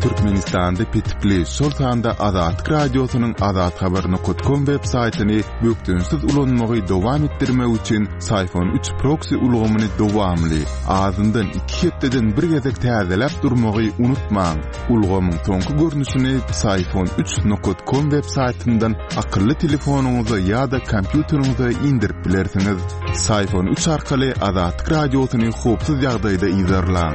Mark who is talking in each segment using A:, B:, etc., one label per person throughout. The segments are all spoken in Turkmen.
A: Türkmenistan'da pitipli şol sanda Azatlyk radiosynyň azathabar.com web saýtyny bökdünsiz ulanmagy dowam etdirmek üçin Sayfon 3 proxy ulgamyny dowamly azyndan 2 hepdeden bir gezek täzelep durmagy unutmaň. Ulgamyň soňky görnüşini Sayfon3.com web saýtyndan akylly telefonuňyza ýa-da kompýuteriňize indirip bilersiňiz. Sayfon 3 arkaly Azatlyk radiosyny howpsuz ýagdaýda izlerläň.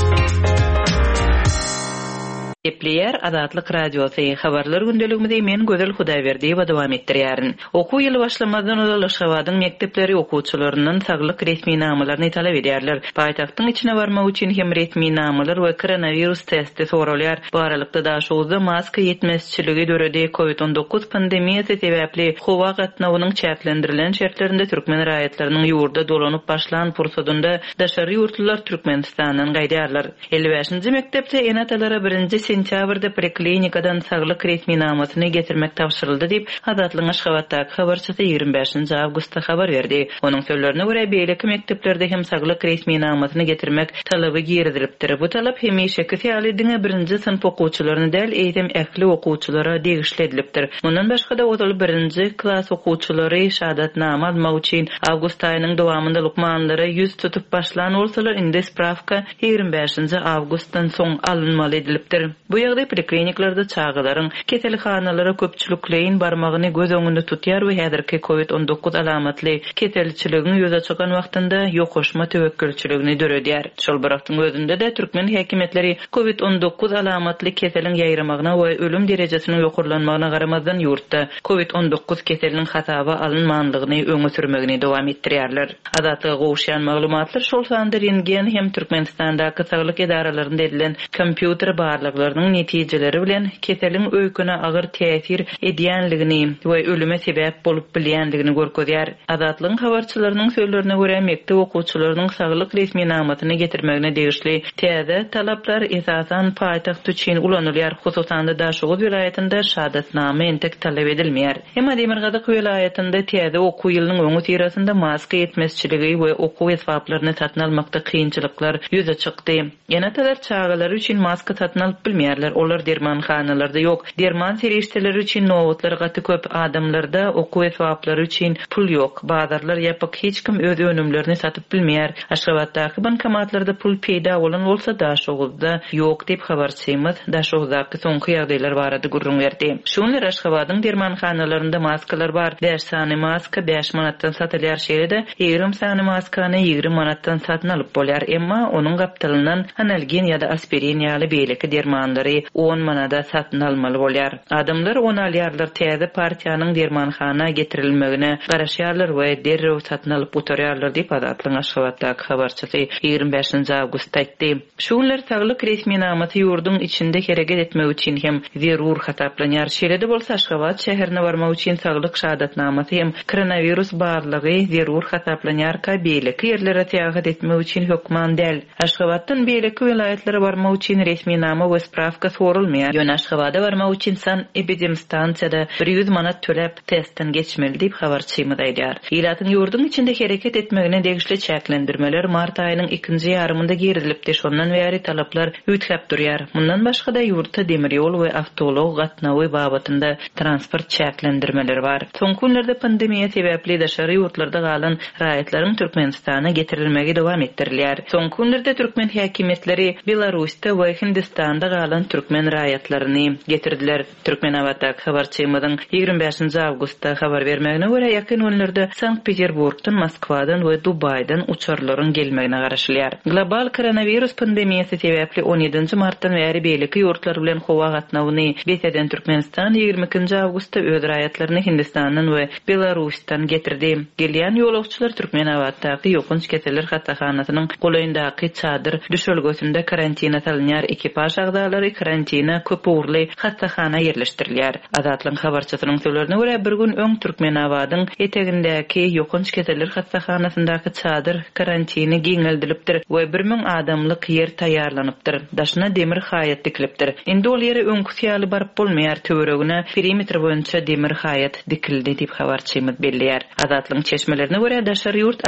B: Epleyer Azatlyk radiosu habarlar gündeligimizde men Gözel Hudaýberdi we dowam etdirýärin. Oku ýyly başlamadan ol Şawadyň mekdepleri okuwçylarynyň saglyk resmi namalaryny talap edýärler. Paýtagtyň içine barmak üçin hem resmi namalar we koronavirus testi sorulýar. Bu aralykda da şowda maska ýetmezçiligi döredi COVID-19 pandemiýasy sebäpli howa gatnawynyň çäklendirilen şertlerinde türkmen raýatlarynyň ýurda dolanyp başlan fursatynda daşary ýurtlylar Türkmenistanyň gaýdýarlar. 55-nji mektepde enatalara 1 sentýabrda preklinikadan saglyk resmi namasyny getirmek tapşyryldy diýip Azatlyň Aşgabatdaky habarçysy 25-nji awgustda habar berdi. Onuň sözlerine görä beýleki mekdeplerde hem saglyk resmi namasyny getirmek talaby girdilipdir. Bu talap hemişeki tälidiňe 1-nji sınıf okuwçylaryny däl eýdem ähli okuwçylara degişledilipdir. Mundan başga da ol 1-nji klass okuwçylary şahadatnama almak üçin awgust aýynyň dowamynda lukmanlary ýüz tutup başlan bolsalar indi spravka 25-nji awgustdan soň alınmaly edilipdir. Bu ýagdaý polikliniklarda çağılaryň keselhanalary köpçülikleýin barmagyny göz öňünde tutýar we häzirki COVID-19 alamatly keselçiliginiň ýüze çykan wagtynda ýokaşma töwekkülçiligini döredýär. Şol birakdyň özünde de türkmen häkimetleri COVID-19 alamatly keseliň ýaýramagyna we ölüm derejesiniň ýokurlanmagyna garamazdan ýurtda COVID-19 keseliniň hataba alynmandygyny öňe sürmegini dowam etdirýärler. Azatlyga gowşan maglumatlar şol sanda rentgen hem Türkmenistandaky saglyk edaralaryna edilen kompýuter barlyklarynyň netijeleri bilen keseliň öýküne agyr täsir edýänligini we ölüme sebäp bolup bilýänligini görkezýär. Azatlyň habarçylarynyň sözlerine görä mektep okuwçylarynyň saglyk resmi namasyny getirmegine degişli täze talaplar esasan paýtaxt üçin ulanylýar. Hususan da Daşoğuz vilayetinde şahadatnama entek talap edilmeýär. Hemma Demirgazyk vilayetinde täze okuw ýylynyň öňü tirasynda maska ýetmezçiligi we okuw esbaplaryny satyn almakda kynçylyklar ýüze çykdy. Enatalar çağalary üçin maska satyn alyp bilmeýärler. Olar dermanhanalarda ýok. Derman serişdeleri üçin nowatlar gaty köp, adamlarda okuw esbaplary üçin pul ýok. Bazarlar ýapyk, hiç kim öz önümlerini satyp bilmeýär. Aşgabatdaky bankomatlarda pul peýda bolan bolsa Daşoğuzda ýok diýip habarçymyz Daşoğuzdaky soňky ýagdaýlar barada gurrun berdi. Şunlar Aşgabatyň dermanhanalarynda maskalar bar. 5 sany maska 5 manatdan satylýar şeýle-de 20 sany maskany 20 manatdan satyn alyp bolýar. Emma onuň gapdalyndan analgen ýa-da aspirin ýaly beýleki dermanlary 10 manada satyn almaly bolýar. Adamlar onu alýarlar, täze partiýanyň dermanhana getirilmegine garaşýarlar we derrew satyn alyp oturýarlar diýip Azatlyň Aşgabatdaky habarçysy 25-nji awgustda aýtdy. Şunlar saglyk resmi namasy ýurduň içinde hereket etmek üçin hem zerur hataplanýar. Şeýle-de bolsa Aşgabat şäherine barmak üçin saglyk şahadatnamasy hem koronavirus barlygy zerur hataplanýar ka beýleki ýerlere täýat etmek üçin hökman däl. Aşgabatdan beýleki vilayetlere barmak üçin resmi nama we spravka sorulmaýar. Ýöne Aşgabada barmak üçin san epidemistansiyada 100 manat töläp testden geçmeli diýip habarçymyz aýdýar. Ýylatyň ýurduň içinde hereket etmegine degişli çäklendirmeler mart aýynyň 2-nji ýarymynda girdilipdi. Şondan bäri talaplar üýtgäp durýar. Mundan başga da ýurtda demir ýol we awtolog gatnawy babatynda transport çäklendirmeleri bar. Soňky günlerde pandemiýa sebäpli daşary ýurtlarda galan raýatlaryň Türkmenistana getirilmegi dowam etdirilýär. Soňky günlerde türkmen häkimetleri Belarusda we Hindistanda galan türkmen raýatlaryny getirdiler. Türkmenabatdaky habarçymyzyň 25-nji awgustda habar bermegine görä ýakyn günlerde Sankt-Peterburgdan, Moskwadan we Dubaydan uçarlaryň gelmegine garaşylýar. Global koronavirus pandemiýasy sebäpli 17-nji martdan bäri beýleki ýurtlar bilen howa gatnawyny beýleden Türkmenistan 22-nji awgustda öz raýatlaryny Hindistandan we Belarusdan getirdi. Gelýän ýolagçylar Türkmenabatdaky ýokunç keseler hatahanasynyň goýundaky çadyr düşölgesinde karantina salynýar. Ekipaj agdalary karantina köpürli hatahana ýerleşdirilýär. Azatlyň habarçysynyň sözlerine görä bir gün öň Türkmenabatyň etegindäki ýokunç keseler hatahanasyndaky çadyr karantini giňeldilipdir we 1000 adamlyk ýer taýýarlanypdyr. Daşyna demir haýat dikilipdir. Indi ol ýere öňküsýaly barp bolmaýar, töweregine perimetr boýunça demir haýat dikildi diýip habarçymyz belliýär. Azatlyň çeşmelerine görä daşary ýurt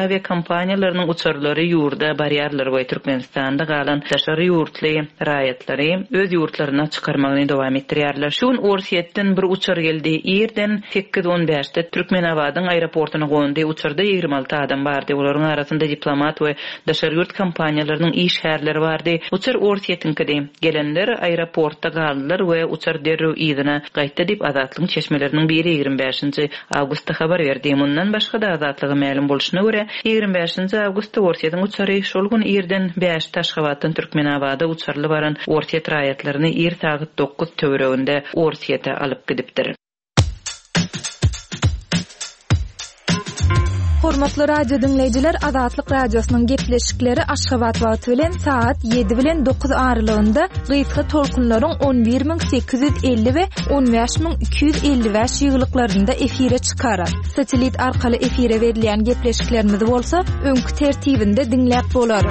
B: aviakompaniýalarynyň uçarlary ýurda barýarlar we Türkmenistanda galan daşary ýurtly raýatlary öz yurtlaryna çykarmagyny dowam etdirýärler. Şuň Orsiýetden bir uçar geldi. Ýerden 8-15-de Türkmenabadyň aeroportyna gondy. Uçarda 26 adam bardy. Olaryň arasynda diplomat we daşary ýurt kompaniýalarynyň iş şäherleri bardy. Uçar Orsiýetinkide gelenler aeroportda galdylar we uçar derrew ýygyna gaýtdy diýip Azatlygyň çeşmeleriniň biri 25-nji awgustda habar berdi. Mundan başga da Azatlygy ma'lum bolşyna görä 25-nji awgustda Orsiýetiň uçary şol gün ýerden 5 Taşgabatdan Türkmenabada uçarly baran Orsiýet raýatlaryny ýer saat 9 töwereginde Orsiýete alyp gidipdir.
C: Hormatly radio dinleyijiler, Azatlyk radiosynyň gepleşikleri Aşgabat wagty bilen saat 7 bilen 9 aralygynda gysga tolkunlaryň 11850 we 15255 ýyglyklarynda efire çykarar. Satelit arkaly efire berilýän gepleşiklerimiz bolsa, öňkü tertibinde dinläp bolar.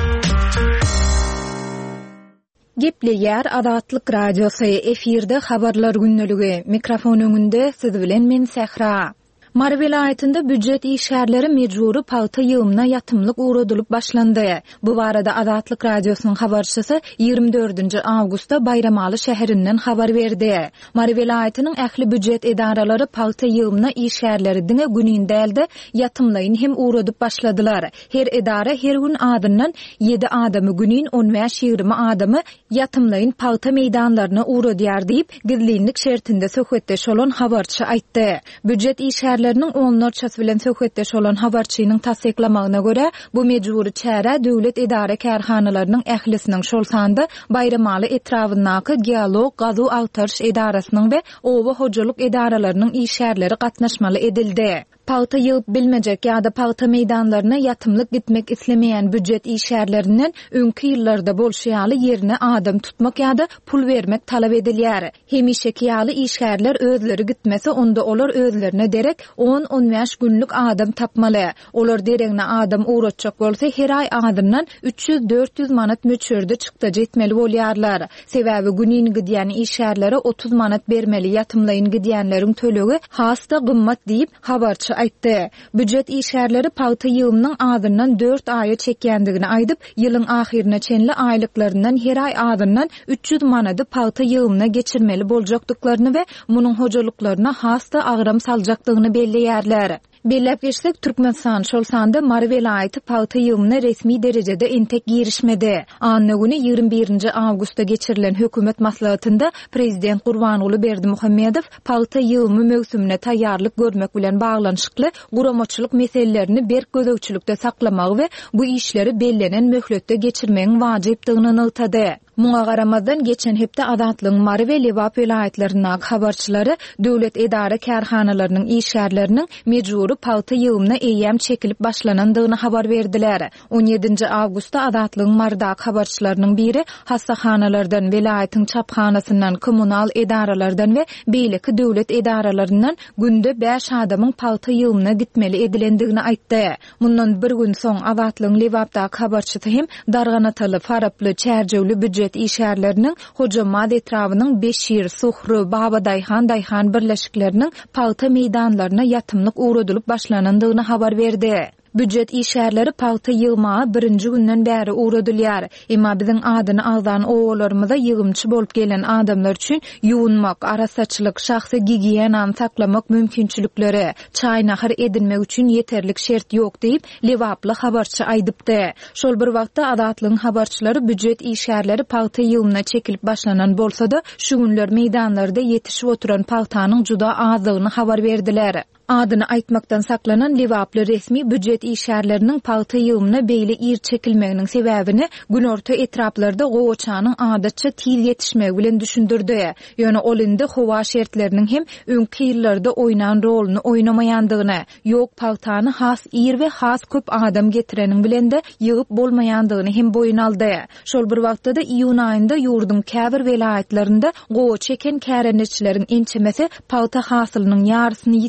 C: Gepleýär Azatlyk radiosy efirde habarlar günneligi. Mikrofon öňünde siz bilen men Sehra. Mary welaýetinde büdjet işgärleri mejburi paýta ýygymyna ýatymlyk uğradylyp başlandy. Bu barada Azatlyk radiosynyň habarçysy 24-nji awgustda Bayramaly şäherinden habar berdi. Mary welaýetiniň ähli büdjet edaralary paýta ýygymyna işgärleri diňe güninde ýatymlaýyn hem uğradyp başladylar. Her edara her gün adyndan 7 adamy günün 15-20 adamy ýatymlaýyn paýta meýdanlaryna uğradýar diýip gizlinlik şertinde söhbetdeş bolan habarçy aýtdy. Büdjet işgärleri onlarçası bilen söhbetdeş olan habarçynyň tasdiklamagyna görä, bu mejburi çäre döwlet edara kärhanalarynyň ählisiniň şol sanda Bayramaly etrafyndaky geolog gazu awtarş edarasynyň we owa hojalyk edaralarynyň işgärleri gatnaşmaly edildi. Paýta ýygyp bilmejek ýa-da paýta meýdanlaryna ýatymlyk gitmek islemeýän büdjet işgärlerinden öňkü ýyllarda bolşýaly ýerine adam tutmak ýa-da pul bermek talap edilýär. Hemişeki ýaly işgärler özleri gitmese onda olar özlerine derek 10-15 günlük adam tapmaly. Olar deregne adam uğratjak bolsa her ay adamdan 300-400 manat möçürde çykda jetmeli bolýarlar. Sebäbi günini gidýän işgärlere 30 manat bermeli ýatymlaýyn gidýänleriň tölegi hasta gymmat diýip habarçy aýtdy. Büdjet işgärleri paýta ýygymynyň adyndan 4 aýa çekýändigini aýdyp, ýylyň ahyrına çenli aýlyklaryndan her ay adyndan 300 manady paýta ýygymyna geçirmeli boljakdyklaryny we munyň hojalyklaryna hasta agram saljakdygyny belleýärler. Bellep geçsek Türkmenistan şol sanda Mary welaýety paýta ýygymyna resmi derejede entek girişmedi. Anny güni 21-nji awgustda geçirilen hökümet maslahatynda prezident Gurbanuly Berdimuhammedow paýta ýygymy mövsümine taýýarlyk görmek bilen baglanyşykly guramaçylyk meselelerini berk gözegçilikde saklamak we bu işleri bellenen möhletde geçirmegiň wajypdygyny ýytady. Muňa garamazdan geçen hepde Azatlygyň Mary we Lewap welaýetleriniň habarçylary döwlet edara kärhanalarynyň işgärleriniň mejburi paýta ýygymyna eýýäm çekilip başlanandygyny habar berdiler. 17-nji awgustda Azatlygyň Mardak habarçylarynyň biri hassahanalardan, welaýetiň çaphanasyndan, kommunal edaralardan we beýleki döwlet edaralaryndan günde 5 adamyň paýta ýygymyna gitmeli edilendigini aýtdy. Mundan bir gün soň Azatlygyň Lewapdaky habarçysy hem darganataly, faraply, çärjewli büdjet işgärleriniň Hojamad etrawynyň Beşir, Suhru, Babadayhan, Dayhan birleşikleriniň paýta meýdanlaryna ýatymlyk uğradylyp başlanandygyny habar berdi. Büdjet işgärleri paýta ýygmaga birinji günden bäri uğradylýar. Emma biziň adyny aldan owalarymyza ýygymçy bolup gelen adamlar üçin ýuwunmak, arasaçylyk, şahsy gigiyenany saklamak mümkinçilikleri, çaýnahar edilmek üçin ýeterlik şert ýok diýip Lewaply habarçy aýdypdy. Şol bir wagtda Azatlygyň habarçylary büdjet işgärleri paýta ýygymyna çekilip başlanan bolsa-da şu günler meýdanlarda ýetişip oturan paýtanyň juda azlygyny habar berdiler. Adyny aýtmakdan saklanan Lewaply resmi büdjet işgärleriniň paýta ýygymyna beýle ir çekilmeginiň sebäbini günorta etraplarda gowaçanyň adatça tiz ýetişmegi bilen düşündirdi. Ýöne ol indi howa şertleriniň hem öňkü ýyllarda oynan roluny oynamaýandygyny, ýok paýtany has ir we has köp adam getireniň bilen de ýygyp bolmaýandygyny hem boyun aldy. Şol bir wagtda iýun aýynda ýurdun käbir welaýetlerinde gowa çeken kärençileriň ençemesi paýta hasylynyň ýarysyny ýitirendik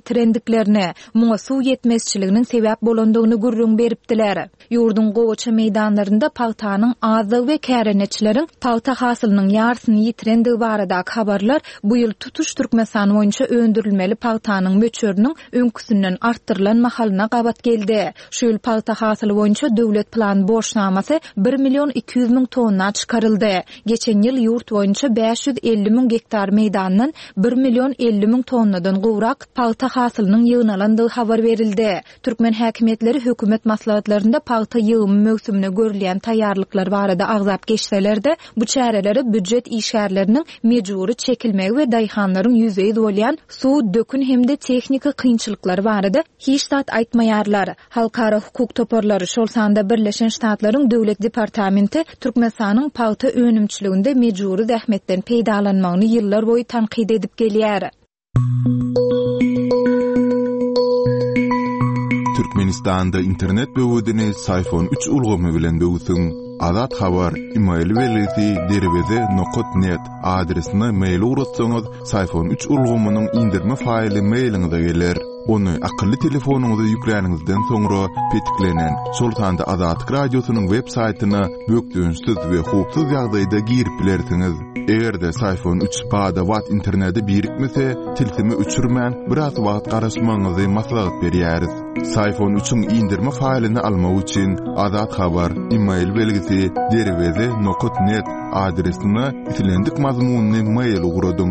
C: edildiklerini, muňa suw yetmezçiliginiň sebäp bolandygyny gurrun beripdiler. Ýurdun gowaça meýdanlarynda paýtanyň azlygy we kärenetçileriň paýta hasylynyň ýarsyny ýitirendiği barada habarlar bu ýyl tutuş Türkmenistan boýunça öndürilmeli paýtanyň möçörüniň öňküsünden artdyrylan mahalyna gabat geldi. Şu ýyl paýta hasyly boýunça döwlet plan borçnamasy 1.200.000 tonna çykaryldy. Geçen ýyl ýurt boýunça 550.000 hektar meýdandan 1.050.000 tonnadan gowrak paýta hasylynyň ýygnalandyğı habar berildi. Türkmen häkimetleri hökümet maslahatlarynda paýta ýygymy mögsümine görülen taýýarlyklar barada agzap geçseler-de bu çäreleri büdjet işgärleriniň mejburi çekilmegi we daýhanlaryň ýüzeye bolýan suw dökün hemde tehnika kynçylyklar barada hiç zat aýtmaýarlar. Halkara hukuk toparlary şol sanda Birleşen Ştatlaryň döwlet departamenti Türkmenistanyň paýta önümçiliginde mejburi zähmetden peýdalanmagyny ýyllar boýy tanqid edip gelýär.
A: Türkmenistanda internet böwedini iPhone 3 ulgamy bilen böwsün. Azat habar email welisi derweze.net adresine mail uratsaňyz iPhone 3 ulgamynyň indirme faýly mailiňize geler. Onu akıllı telefonuňyza ýükleningizden soňra petiklenen Sultanda Azat Radiosynyň web saýtyna bökdüňsiz we hukuk ýagdaýda girip bilersiňiz. Egerde iPhone 3 bada wat interneti birikmese, tilsimi öçürmän biraz wagt garaşmaňyzy maslahat berýäris. iPhone 3'ün indirme faýlyny almak üçin Azat habar email belgisi derweze.net adresine itilendik mazmunyny mail ugradyň.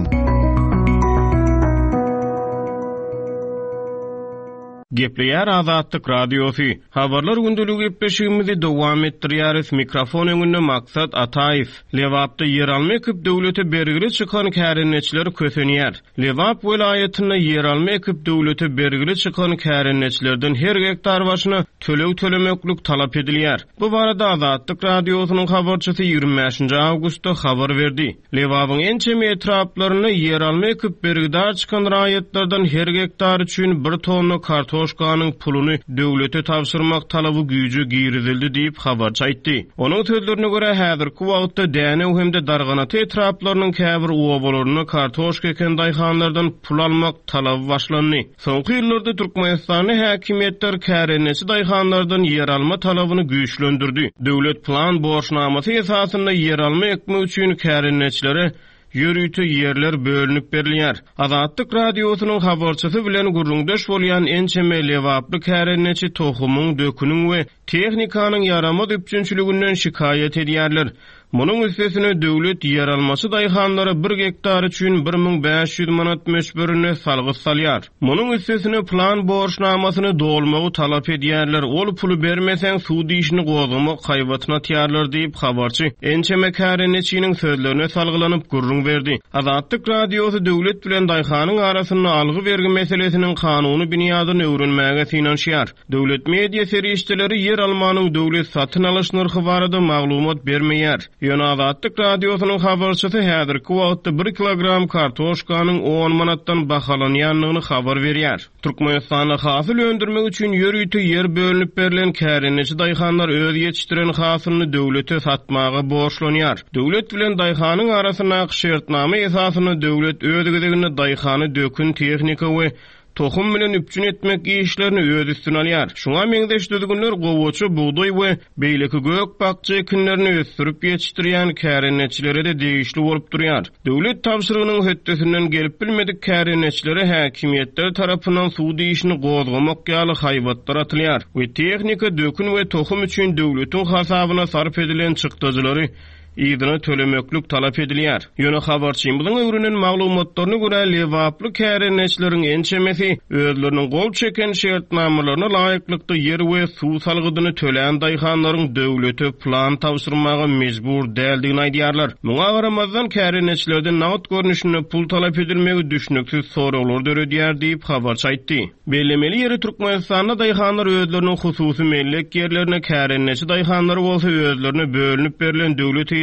D: Gepleýär Azatlyk Radiosy. Habarlar gündelik gepleşigimizi dowam etdirýäris. Mikrofon öňünde Maksat Ataýew. Lewapda yer almaýyp döwlete bergili çykan kärenetçiler kösenýär. Lewap welaýatyna yer almaýyp döwlete bergili çykan kärenetçilerden her hektar başyna tölemeklik talap edilýär. Bu barada Azatlyk Radiosynyň habarçysy 25 awgustda habar berdi. Lewapyň ençemi etraplaryna yer almaýyp bergidar çykan raýatlardan her hektar üçin 1 tonna kartoş Toşkanyň puluny döwlete tapşyrmak talaby güýjü girizildi diýip habarçy aýtdy. Onuň sözlerine görä häzirki wagtda däne hemde darganaty etraplarynyň käbir owabalaryna kartoşka eken daýhanlardan pul almak talaby başlandy. Soňky ýyllarda Türkmenistany häkimetler kärenetçi daýhanlardan ýer alma talabyny güýçlendirdi. Döwlet plan borçnamasy esasynda ýer alma ekmek üçin kärenetçilere ýörüýti ýerler bölünip berilýär. Azatlyk Radiosynyň habarçysy bilen gurrundaş bolýan ençeme lewaply kärenetçi tohumyň dökünüň we tehnikanyň yaramaz üpçünçiliginden şikayet edýärler. Munyň üstesine döwlet ýer almasy daýhanlary 1 hektar üçin 1500 manat meşberine salgy salýar. Munyň üstesine plan borçnamasyny dolmagy talap edýärler. Ol pulu bermeseň suw diýişini gozgamak haýwatyna týarlar diýip habarçy ençeme kärenetçiniň sözlerine salgylanyp gurrun berdi. Azatlyk Radiosy döwlet bilen daýhanyň arasyna algy bergi meselesiniň kanuny binýadyny öwrenmäge finansiýar. Döwlet media serişçileri yer almanyň döwlet satyn alyş narhy barada maglumat bermeýär. Ýöne Azatlyk Radiosynyň habarçysy häzirki wagtda 1 kilogram kartoşkanyň 10 manatdan bahalanýanlygyny habar berýär. Türkmenistana hasyl öndürmek üçin ýörüýti ýer bölünip berilen kärenetçi daýhanlar öz ýetişdiren hasylyny döwlete satmagy borçlanýar. Döwlet bilen daýhanyň arasyna şertname esasyny döwlet özüňizigini daýhany dökün tehnika we tohum bilen üpçün etmek işlerini öz üstüne alýar. Şuňa meňdeş düzgünler gowaça buğday we beýleki gök bakça ekinlerini ösürip ýetişdirýän kärenetçilere de değişli bolup durýar. Döwlet tapşyrygynyň höttesinden gelip bilmedik kärenetçilere häkimetler tarapyndan suw diýişini gozgamak ýaly haýwatlar atylýar we tehnika dökün we tohum üçin döwletiň hasabyna sarf edilen çykdyjylary ýygyna tölemeklik talap edilýär. Ýöne habarçyň bilen öwrenen maglumatlaryna görä lewaply kärenetçileriň ençemesi özleriniň gol çeken şertnamalaryna laýyklykda ýer we suw salgydyny töleýän daýhanlaryň döwlete plan tapşyrmagy mejbur däldigini aýdýarlar. Muňa garamazdan kärenetçilerden nagd görnüşine pul talap edilmegi düşnüksiz soraglar döredýär diýip habarçy aýtdy. Bellemeli ýeri Türkmenistanda daýhanlar özleriniň hususy mellek ýerlerine kärenetçi daýhanlary bolsa özlerine bölünip berilen döwlet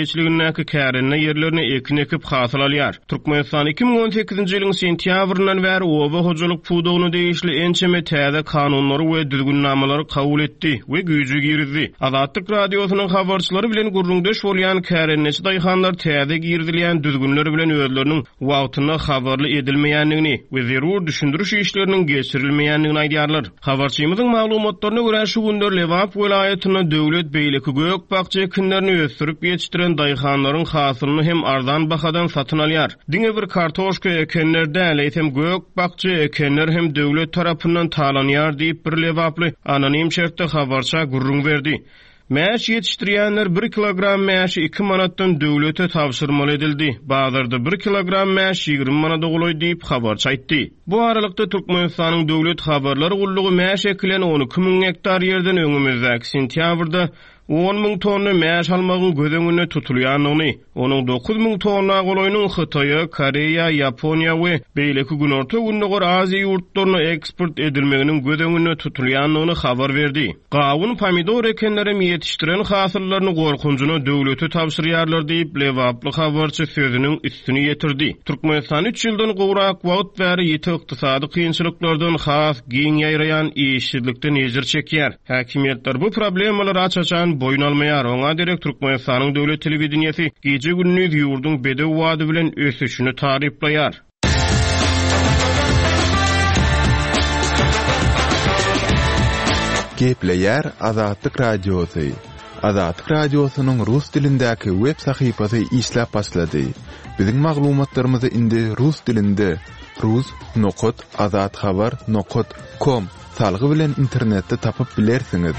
D: geçligindäki kärenne ýerlerini ekin ekip hasıl alýar. Türkmenistan 2018-nji ýylyň sentýabryndan bäri oba hojalyk pudugyny değişli ençeme täze kanunlary we düzgünnamalary kabul etdi we güýje girdi. Azatlyk radiosynyň habarçylary bilen gurrundaş bolýan kärennesi daýhanlar täze girdilýän düzgünleri bilen özleriniň wagtyna habarly edilmeýändigini we zerur düşündiriş işleriniň geçirilmeýändigini aýdýarlar. Habarçymyzyň maglumatlaryna görä şu günler Lewap welaýatyna döwlet beýleki gök bakça ekinlerini ösürip ýetişdiren daýhanlaryň hasylyny hem arzan bahadan satyn alýar. Diňe bir kartoşka ekenlerde hem gök bakça ekenler hem döwlet tarapyndan talanýar diýip bir Lewaply anonim şertde habarça gurrun berdi. Mäş ýetişdirýänler 1 kilogram mäşi 2 manatdan döwlete tapşyrmaly edildi. Bazarda 1 kilogram mäş 20 manata goloý diýip habarça aýtdy. Bu aralykda Türkmenistanyň döwlet habarlary gullugy mäş ekilen 12.000 hektar ýerden öňümizdäki sentýabrda 10.000 tonna mäş almagyň gözeňine tutulýanyny, onuň 9.000 tonna goloýunyň Hytaýa, Koreýa, Ýaponiýa we beýleki Günorta Günnägör Aziýa ýurtlaryna eksport edilmeginiň gözeňine tutulýanyny habar berdi. Gawun pomidor ekenleri ýetişdiren hasyllaryny gorkunjuna döwlete tapşyrýarlar diýip Lewaply habarçy sözüniň üstüne ýetirdi. Türkmenistan 3 ýyldan gowrak wagt bäri ýeti ykdysady kynçylyklardan has giň ýaýraýan işçilikden ejir çekýär. Häkimetler bu problemalary açaçan boyun almaýar. Oňa direkt Türkmenistanyň döwlet telewizionyasy gece gündüz ýurdun bedew wady bilen ösüşini taryplaýar.
A: Gepleýär Azatlyk radiosy. Azatlyk radiosynyň rus dilindäki web sahypasy işläp başlady. Biziň maglumatlarymyzy indi rus dilinde rus.azatxabar.com salgy bilen internetde tapyp bilersiňiz.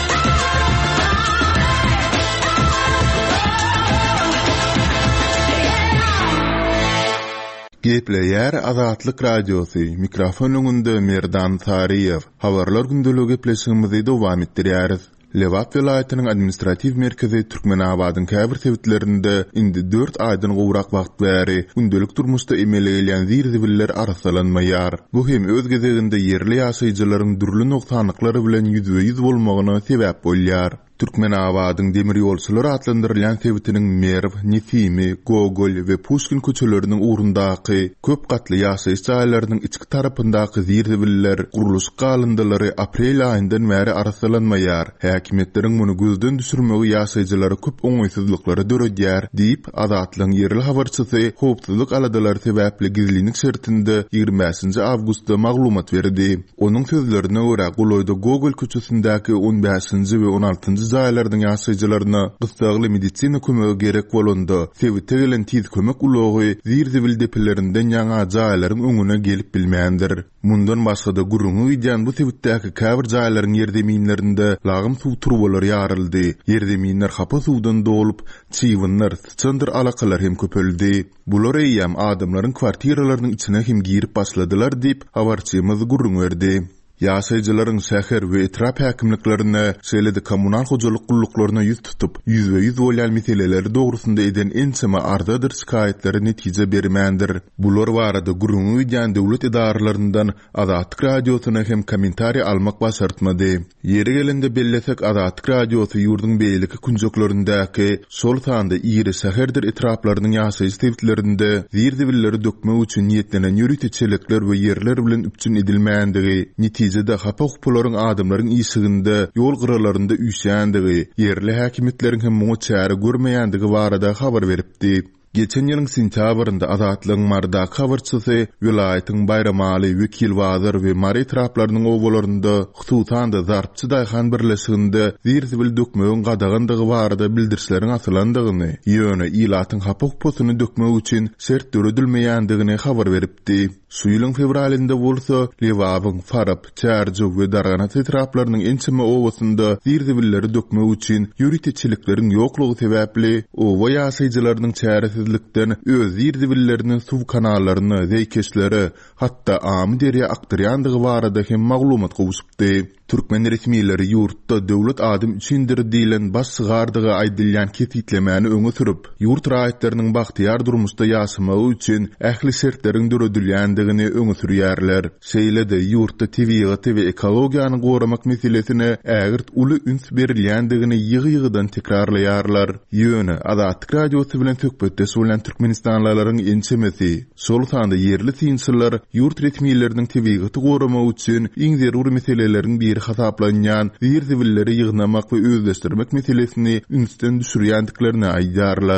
A: Gepleýär Azatlyk radiosy. Mikrofon öňünde Merdan Tariýew. Habarlar gündeligi gepleşigimizi dowam etdirýäris. Lewap welaýatynyň administrativ merkezi Türkmenabadyň käbir tewitlerinde indi 4 aýdan gowrak wagt bäri gündelik durmuşda emelleýän zirzibiller arsalanmaýar. Bu hem öz gezeginde yerli ýaşaýjylaryň dürli noksanlyklary bilen ýüzbe-ýüz bolmagyna sebäp bolýar. Türkmenabadyň demir ýolçulary atlandyrylýan tewitiniň Merv, Nefimi, Gogol we Pushkin köçeleriniň urundaky köp gatly ýaşaýyş jaýlarynyň içki tarapyndaky zirzibiller guruluş galındylary aprel aýyndan bäri arsalanmaýar. Häkimetleriň muny gözden düşürmegi ýaşaýjylary köp oňaýsyzlyklary döredýär diýip Azatlyň yerli habarçysy howpsuzlyk aladalary sebäpli gizlilik şertinde 25 awgustda maglumat berdi. Onuň sözlerine görä Goloýda Gogol köçesindäki 15-nji we 16-njy zaýlardyň ýaşaýjylaryna gysgly medisina kömegi gerek bolanda, tewite gelen tiz kömek ulogy zirzibil depelerinden ýaňa jaýlaryň öňüne gelip bilmändir. Mundan başga da gurrungy ýan bu tewitdäki käbir jaýlaryň ýerdeminlerinde lagym suw turbalary ýaryldy. Ýerdeminler hapa suwdan dolup, çywynlar, çyndyr alakalar hem köpeldi. Bular eýem adamlaryň kwartiralarynyň içine hem girip başladylar diýip habarçymyz gurrun berdi. Ýaşaýjylaryň şäher we etrap häkimliklerine, şeýle-de kommunal hojalyk gullyklaryna ýüz tutup, ýüzbe-ýüz bolýan meseleleri dogrusynda eden ençeme arzadyr şikaýetleri netije bermändir. Bular barada gurrungy ýan döwlet idaralaryndan Azatlyk radiosyna hem kommentari almak başartmady. Ýeri gelende bellesek Azatlyk radiosu ýurdun beýleki künjeklerindäki şol sanda ýeri şäherdir etraplarynyň ýaşaýyş tewitlerinde zirzibilleri dökmek üçin niýetlenen ýürütçilikler we ýerler bilen üpçün edilmäändigi, netijede hapa hukupolaryň adamlaryň ýyşygynda ýol gyralarynda üýşändigi, yerli häkimetleriň hem muňa çäre görmeýändigi barada habar beripdi. Geçen ýylyň sentýabrynda Azatlyň marda habarçysy welaýatyň Bayramaly, Wekilwazir we Mary traplarynyň owalarynda hususan da zarpçy daýhan birleşiginde zirzibil dökmegiň gadagandygy barada bildirişleriň asylandygyny, ýöne ilatyň hapa hukusyny dökmek üçin şert döredilmeýändigini habar beripdi. Şu ýylyň fevralynda bolsa Lewapyň Farab, Çärji we Dargana traplarynyň ençeme owasynda zirzibilleri dökmek üçin ýürütçilikleriň ýoklugy sebäpli owa ýaşaýjylarynyň çäresizlikden öz zirzibilleriniň suw kanallaryny, zeýkeşleri, hatda am derýä aktarýandygy barada hem maglumat gowuşupdy. Türkmen resmiýetleri ýurtda döwlet adam üçindir diýilen bas sygardygy aýdylýan ketitlemeni öňe sürüp, ýurt raýatlarynyň bagtyar durmuşda ýaşamagy üçin ähli sertleriň döredilýändigini öňe sürýärler. Şeýle-de ýurtda tabiat we ekologiýany goramak meselesine ägirt uly üns berilýändigini ýygy-ýygydan tekrarlaýarlar. Ýöne Azatlyk radiosy bilen söhbetde bolan türkmenistanlylaryň ençemesi, şol sanda yerli synçylar ýurt resmiýetleriniň tabiaty goramak üçin iň zerur meseleleriň bir hasaplanýan zirzibilleri ýygnamak we özleşdirmek meselesini ünsden düşürýändiklerini aýdarlar.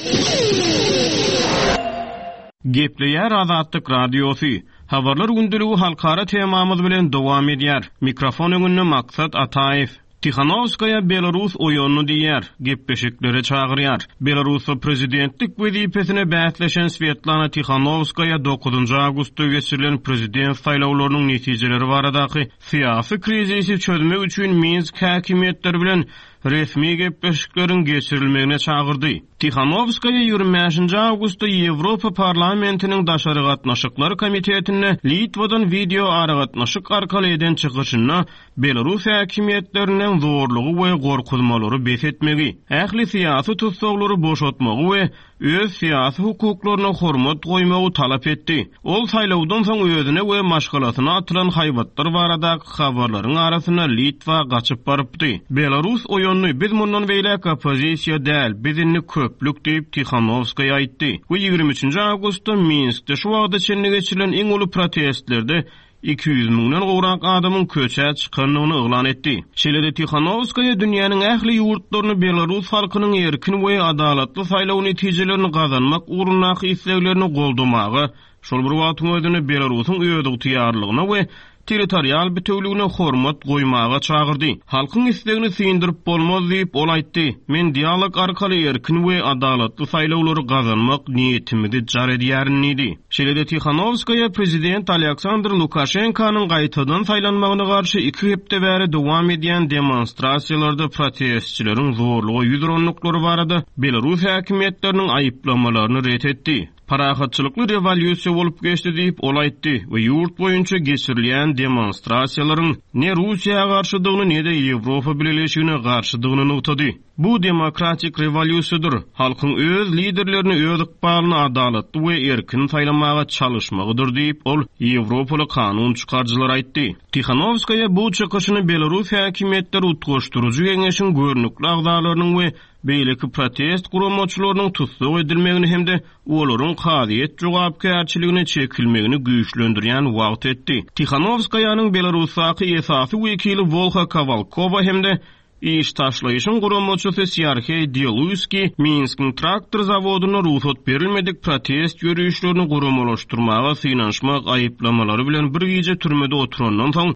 D: Gepleýär Azatlyk radiosy. Habarlar gündülügi halkara temamyz bilen dowam edýär. Mikrofon öňünde Maksat Ataýew. Tikhanovskaya Belarus oyonunu diýär, gepleşiklere çağırýar. Belarusda prezidentlik wezipesine bäsleşen Svetlana Tikhanovskaya 9 awgustda geçirilen prezident saýlawlarynyň netijeleri baradaky syýasy krizisi çözmek üçin Minsk häkimetleri bilen resmi gepleşiklerin geçirilmegine çağırdy. Tikhanovskaya 25 awgustda Ýewropa parlamentiniň daşary gatnaşyklar komitetine Litwadan video aragatnaşyk arkaly eden çykyşyna Belarus häkimetlerinden zorlugy we gorkuzmalary besetmegi, ähli syýasy tutsaglary boşatmagy we öz syýasy hukuklaryna hormat goýmagy talap etdi. Ol saýlawdan soň özüne we maşgalatyna atylan haýbatlar baradaky habarlaryň arasyna Litwa gaçyp barypdy. Belarus oyonunu biz mundan beýlek opozisiýa däl, bizini köplük diýip Tikhanovskaya aýtdy. Bu 23 awgustda Minskde şu wagtda çenli geçirilen iň uly protestlerde 200 miňden gowrak adamyň köçe çykanyny oglan etdi. Şeýle-de Tikhanovskaya dünýäniň ähli ýurtlaryny Belarus halkynyň erkin we adalatly saýlaw netijelerini gazanmak ugrundaky isleglerini goldamagy, şol bir wagtyň özüne Belarusyň öýdüg tiýarlygyna we territorial bütünlüğüne hormat goýmaga çağırdy. Halkyň islegini syndyryp bolmaz diýip ol aýtdy. Men dialog arkaly erkin we adalatly saýlawlary gazanmak niýetimizi jar edýärin idi. Şeýle-de Tikhanovskaya prezident Aleksandr Lukashenkanyň gaýtadan saýlanmagyna garşy 2 hepde bäri dowam edýän demonstrasiýalarda protestçileriň zorlugy ýüzronlyklary barada Belarus häkimetleriniň aýyplamalaryny ret etdi. Parahatçylykly revolýusiýa bolup geçdi diýip ol aýtdy we ýurt boýunça geçirilýän demonstrasiýalaryň ne Russiýa garşydygyny ne de Ýewropa Birleşigine garşydygyny nutdy. Bu demokratik revolýusiýadyr. Halkyň öz liderlerini öz ykbalyny adalatly we erkin saýlamaga çalışmagydyr diýip ol Ýewropaly kanun çykarjylar aýtdy. Tikhanovskaya bu çykyşyny Belarus häkimetleri utgaşdyryjy geňeşiň görnükli agdalarynyň we beýleki protest guramaçylarynyň tutsak edilmegini hemde olaryň kadyet jogapkärçiligine çekilmegini güýçlendirýän wagt etdi. Tikhanovskayaның Belarusdaky esasy wekili Volha Kavalkova hemde iş taşlayışın guramaçysy Sergey Deluski Minsk'in traktor zawodyna ruhsat berilmedik protest ýürüýüşlerini guramalaşdyrmaga synanşmak aýyplamalary bilen bir gece türmede oturandan soň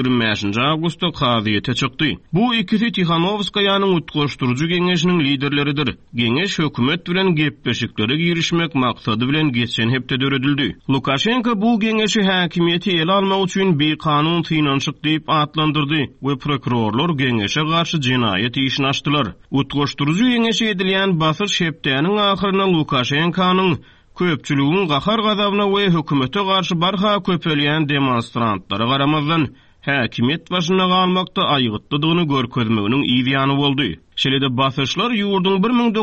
D: 25 awgustda kadyete çykdy. Bu ikisi Tikhanovskayaның utgaşdyryjy geňeşiniň liderleridir. Geňeş hökümet bilen gepleşiklere girişmek maksady bilen geçen hepde döredildi. Lukashenko bu geňeşi häkimiýeti ele almak üçin bir kanun synanşyk diýip atlandyrdy we prokurorlar geňeşe garşy jinaýat işini açdylar. Utgaşdyryjy geňeşe edilýän basyş hepdeniň ahyryna Lukashenkanyň köpçüliginiň gahar gazabyna we hökümete garşy barha köpelýän demonstrantlary garamazdan häkimet başyna galmakda aýgytlydygyny görkezmeginiň ýygyany boldy. Şeýle-de basyşlar ýurdun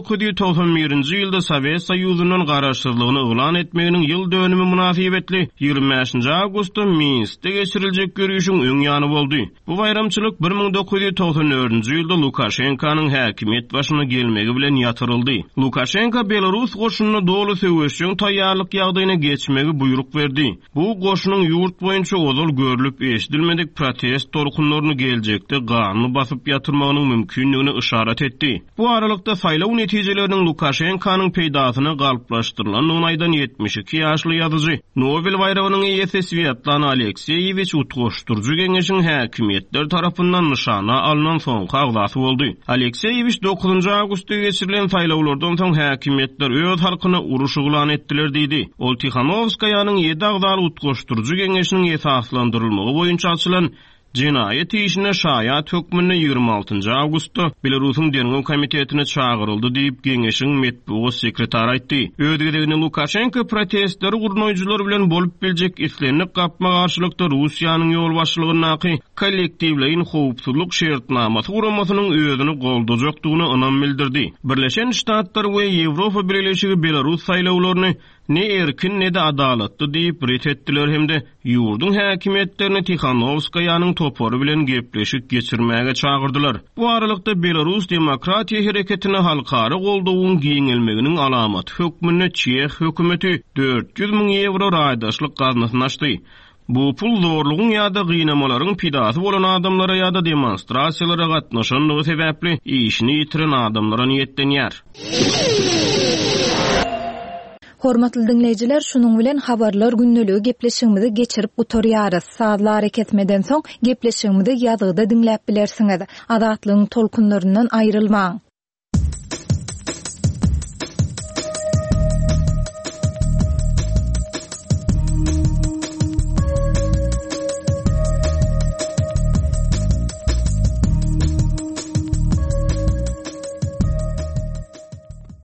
D: 1991-nji ýylda Sowet Soýuzynyň garaşsyzlygyny oglan etmeginiň ýyl dönümi münasibetli 25 awgustda Minskde geçiriljek görüşüň öňýany boldy. Bu bayramçylyk 1994-nji ýylda Lukashenkanyň häkimet başyna gelmegi bilen ýatyryldy. Lukashenko Belarus goşunyna dolu söwüşçüň taýýarlyk ýagdaýyna geçmegi buyruk berdi. Bu goşunyň ýurt boýunça ozal görülip eşdilmedik protest torkunlaryny geljekde ganyny basyp ýatyrmagynyň mümkinligini etdi. Bu aralykda saýlaw netijeleriniň Lukashenkanyň peýdasyna galyplaşdyrylan 10 aýdan 72 ýaşly ýazyjy Nobel bayrağynyň eýesi Svetlana Alekseyevich utgaşdyryjy geňeşiň häkimetler tarapyndan nyşana alynan soňky agdasy boldy. Alekseyevich 9 awgustda geçirilen saýlawlardan soň häkimetler öz halkyna uruş oglan etdiler diýdi. Ol Tikhanovskayaның 7 agdaly utgaşdyryjy geňeşiniň esaslandyrylmagy boýunça açylan Cinayet işine şayat hökmüne 26 Awgustda Belarusyň Derňew komitetine çağıryldy diýip geňeşiň medeniýet sekretary aýtdy. Ödegedegini Lukashenko protestleri gurnoýjylar bilen bolup biljek islenip gapma garşylykda Russiýanyň ýol başlygynyňky kollektiwleýin howpsuzlyk şertnamasy guramasynyň özüni goldajakdygyny anam bildirdi. Birleşen Ştatlar we Ýewropa Birleşigi Belarus saýlawlaryny ne erkin ne de adalatly diýip ret etdiler hemde ýurdun häkimetlerini Tikhanovskaýanyň topory bilen gepleşik geçirmäge çağırdylar. Bu aralykda Belarus demokratiýa hereketine halkara goldawyň giňelmeginiň alamaty hökmüne Çeх hökümeti 400 000 euro raýdaşlyk gaznasyny açdy. Bu pul zorluğun ya da gynamalaryň pidasy bolan adamlara ya da demonstrasiýalara gatnaşanlygy sebäpli işini ýitiren adamlara niýetlenýär.
C: Hormatly dinleyijiler, şunuň bilen habarlar günneligi gepleşigimizi geçirip gutarýarys. Saatlar ketmeden soň gepleşigimizi ýazgyda dinläp bilersiňiz. Azatlygyň tolkunlaryndan aýrylmaň.